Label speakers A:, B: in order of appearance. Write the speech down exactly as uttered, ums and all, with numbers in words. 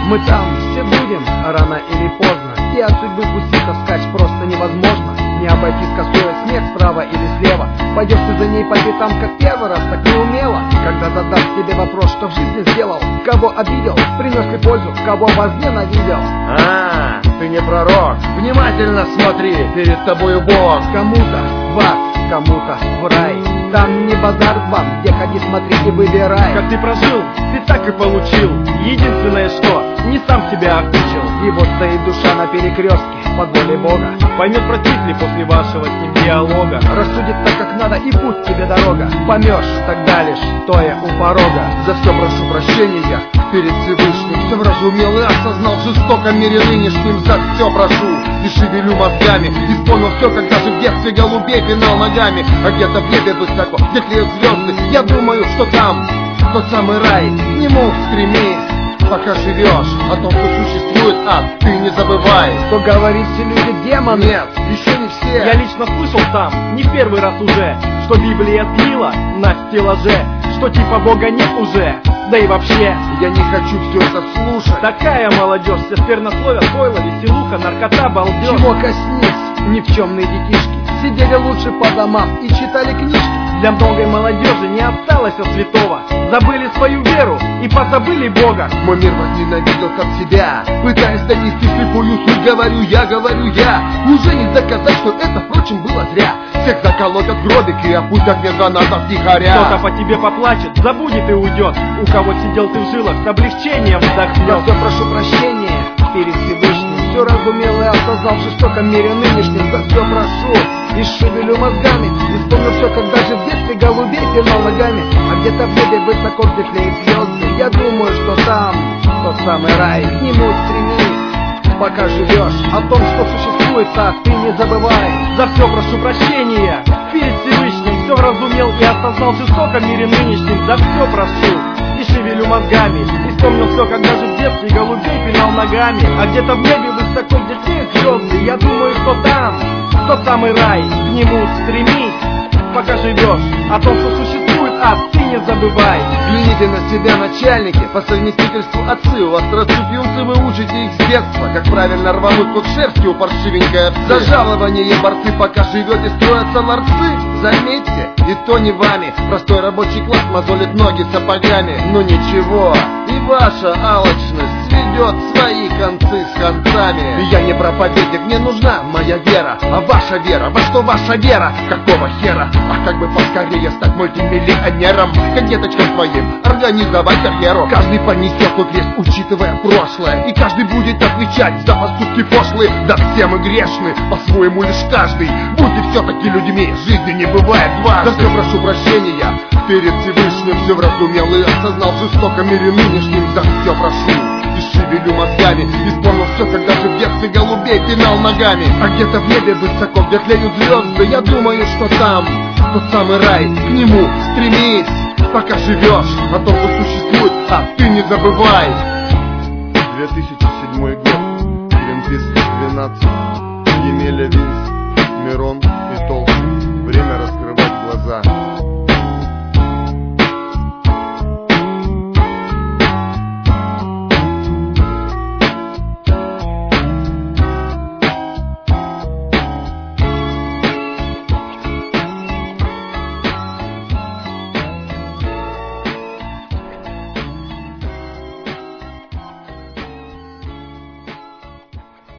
A: Мы там все будем, рано или поздно, и от судьбы пути таскать просто невозможно. Не обойти косой смех справа или слева. Пойдешь ты за ней по пятам, как первый раз, так не умела. Когда задаст тебе вопрос, что в жизни сделал, кого обидел, принес ли пользу, кого возненавидел.
B: А, ты не пророк, внимательно смотри, перед тобою Бог.
A: Кому-то в ад, кому-то в рай. Там не базар вам, где ходи, смотри и выбирай.
C: Как ты прожил, ты так и получил. Единственное что, не сам себя окучил.
A: И вот стоит душа на перекрестке, под волей Бога.
C: Поймет, простит ли после вашего с ним диалога.
A: Рассудит так, как надо, и путь тебе дорога. Поймешь тогда лишь, стоя у порога.
B: За все прошу прощения перед Всевышним. Все вразумел и осознал в жестоком мире нынешнем. За все прошу и шевелю мозгами. Исполнил все, когда же в детстве голубей пинал ногами. А где-то в небе высоко, где тлеют звезды, я думаю, что там тот самый рай. К нему стремись, пока живешь. О том, что существует ад, ты не забывай.
A: Что говорит, все люди демоны?
B: Нет, еще не все.
C: Я лично слышал сам, не в первый раз уже, что Библия слила на стеллаже, что типа Бога нет уже. Да и вообще,
B: я не хочу все это слушать.
C: Такая молодежь, все сквернословят, пойло, веселуха, наркота, балдеж.
A: Чего коснись, никчемные детишки сидели лучше по домам и читали книжки.
C: Для многой молодежи не осталось от святого. Забыли свою веру и позабыли Бога.
B: Мой мир возненавидел как себя, пытаясь донести слепую суть. Говорю я, говорю я, уже не доказать, что это, впрочем, было зря. Всех заколотят в гробик и опустят мне гранатов тихоря.
C: Кто-то по тебе поплачет, забудет и уйдет. У кого сидел ты в жилах, с облегчением вздохнет.
A: Я все прошу прощения перед Всевышним. Все разумел и осознал в жестоком мире нынешнем. За все прошу и шевелю мозгами. И вспомнил все, когда же в детстве голубей пинал ногами. А где-то в небе высоко, где тлеют звезды, я думаю, что там тот самый рай. К нему стремись, пока живешь. О том, что существует, так ты не забывай.
C: За все прошу прощения перед Всевышним. Все вразумел и осознал в жестоком мире нынешнем. За все прошу и шевелю мозгами. И вспомнил все, когда же в детстве голубей пинал ногами. А где-то в небе высоко, где тлеют звезды, я думаю, что там тот самый рай. К нему стремись, пока живешь. О том, что существует ад, ты не забывай.
B: Взгляните на себя, начальники, по совместительству отцы. У вас растут юнцы, вы учите их с детства, как правильно рвануть под шерстью у паршивенькой овцы. За жалование борцы, пока живете, строятся ларцы. Заметьте, и то не вами. Простой рабочий класс мозолит ноги сапогами. Но ничего, и ваша алчность сведет свои концы с концами. Я не проповедник, мне нужна моя вера. А ваша вера, во что ваша вера? Какого хера? А как бы поскорее стать мультимиллионером, как деточкам своим организовать карьеру. Каждый понесет свой крест, учитывая прошлое, и каждый будет отвечать за поступки пошлые. Да все мы грешны, по-своему лишь каждый. Будьте все-таки людьми, жизни не бывает дважды. За все прошу прощения перед Всевышним. Все вразумел и осознал в жестоком мире нынешнем. За все прошу и шевелю мозгами. Исполнил все, когда же в детстве голубей пинал ногами. А где-то в небе высоко, где тлеют звезды, я думаю, что там тот самый рай. К нему стремись, пока живешь. О том, что существует, а ты не забывай.
D: две тысячи седьмой год, Олимпийский двенадцать.